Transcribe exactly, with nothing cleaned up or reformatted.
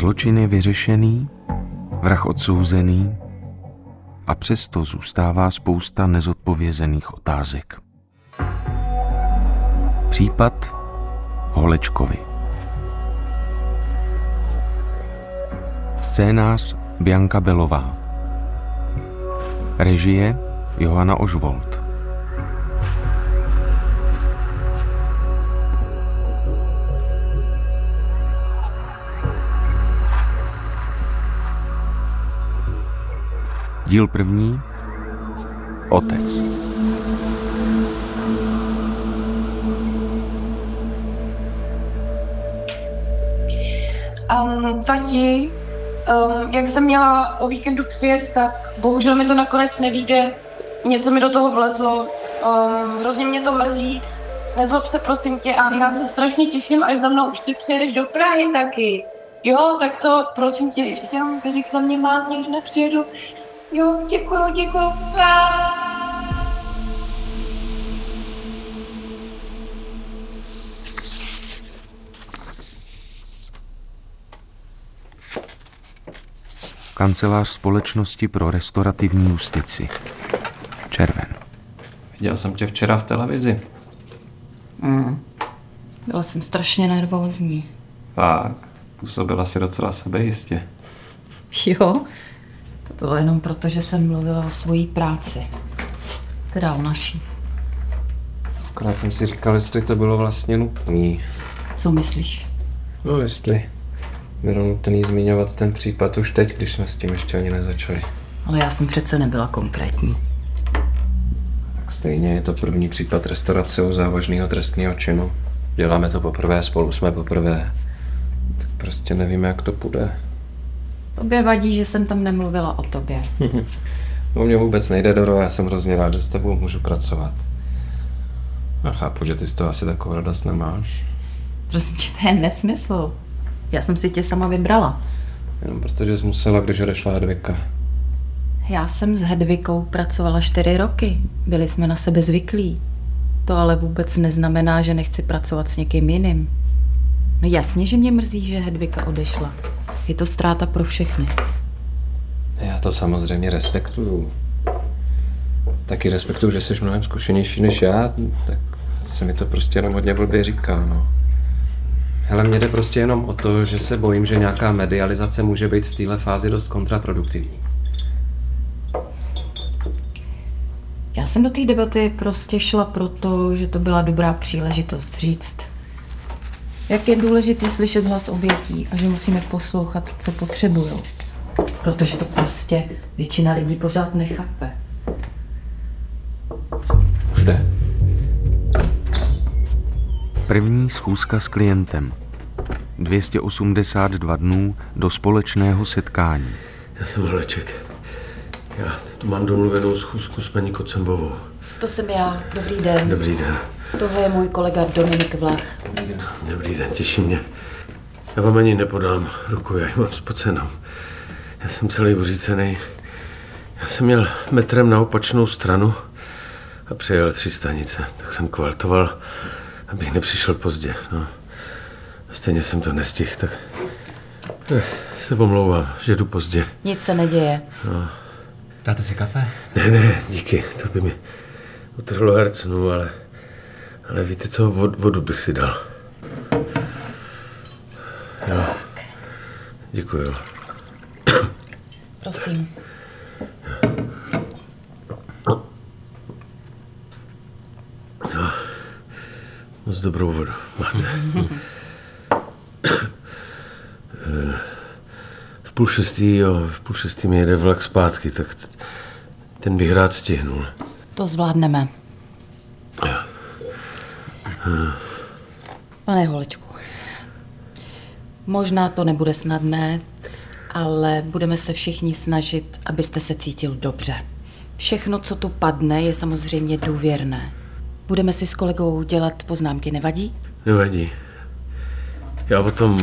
Zločin je vyřešený, vrah odsouzený a přesto zůstává spousta nezodpovězených otázek. Případ Holečkovy. Scénář Bianka Belová. Režie Johana Ožvold. Díl první. Otec. Um, tati, um, jak jsem měla o víkendu přijet, tak bohužel mi to nakonec nevyjde. Něco mi do toho vlezlo. Um, hrozně mě to mrzí. Nezlob se prosím tě a já se strašně těším, až za mnou už ty přijedeš do Prahy taky. Jo, tak to prosím tě, ještě jenom vyřík za mě má, někdy nepřijedu. Jo, děkuju, děkuju. Kancelář Společnosti pro restaurativní justici. Červen. Viděl jsem tě včera v televizi. Mm. Byla jsem strašně nervózní. Fakt, působila si docela sebejistě. Jo, to bylo jenom proto, že jsem mluvila o svojí práci. Teda o naší. Akorát jsem si říkal, jestli to bylo vlastně nutný. Co myslíš? No jestli bylo nutný zmiňovat ten případ už teď, když jsme s tím ještě ani nezačali. Ale já jsem přece nebyla konkrétní. Tak stejně je to první případ restaurace u závažného trestného činu. Děláme to poprvé, spolu jsme poprvé. Tak prostě nevíme, jak to půjde. Tobě vadí, že jsem tam nemluvila o tobě. O mě vůbec nejde, Doro, já jsem hrozně rád, že s tebou můžu pracovat. A chápu, že ty z toho asi takovou radost nemáš. Prostě to je nesmysl. Já jsem si tě sama vybrala. Jenom protože jsi musela, když odešla Hedvika. Já jsem s Hedvikou pracovala čtyři roky. Byli jsme na sebe zvyklí. To ale vůbec neznamená, že nechci pracovat s někým jiným. No jasně, že mě mrzí, že Hedvika odešla. Je to ztráta pro všechny. Já to samozřejmě respektuju. Taky respektuju, že jsi mnohem zkušenější než já, tak se mi to prostě jenom hodně blbě říká, no. Hele, mně jde prostě jenom o to, že se bojím, že nějaká medializace může být v téhle fázi dost kontraproduktivní. Já jsem do té debaty prostě šla proto, že to byla dobrá příležitost říct, jak je důležité slyšet hlas obětí a že musíme poslouchat, co potřebujou. Protože to prostě většina lidí pořád nechápe. Jde. První schůzka s klientem. dvě stě osmdesát dva dnů do společného setkání. Já jsem Holeček. Já tu mám domluvenou schůzku s paní Kocembovou. To jsem já. Dobrý den. Dobrý den. Tohle je můj kolega Dominik Vlach. Dobrý den, Dobrý den, těší mě. Já vám ani nepodám ruku, já ji mám spocenou. Já jsem celý uřícený. Já jsem měl metrem na opačnou stranu a přejel tři stanice. Tak jsem kvaltoval, abych nepřišel pozdě. No. Stejně jsem to nestihl, tak eh, se omlouvám, že jdu pozdě. Nic se neděje. No. Dáte si kafe? Ne, ne, díky, to by mi utrhlo hercnu, ale, ale víte co, vod, vodu bych si dal. Jo. Děkuju. Prosím. No, moc dobrou vodu máte. V půl šestý, jo, v půl šestý mi jede vlak zpátky, tak t- ten bych rád stihnul. To zvládneme. Jo. Pane Holečku, možná to nebude snadné, ale budeme se všichni snažit, abyste se cítil dobře. Všechno, co tu padne, je samozřejmě důvěrné. Budeme si s kolegou dělat poznámky, nevadí? Nevadí. Já o tom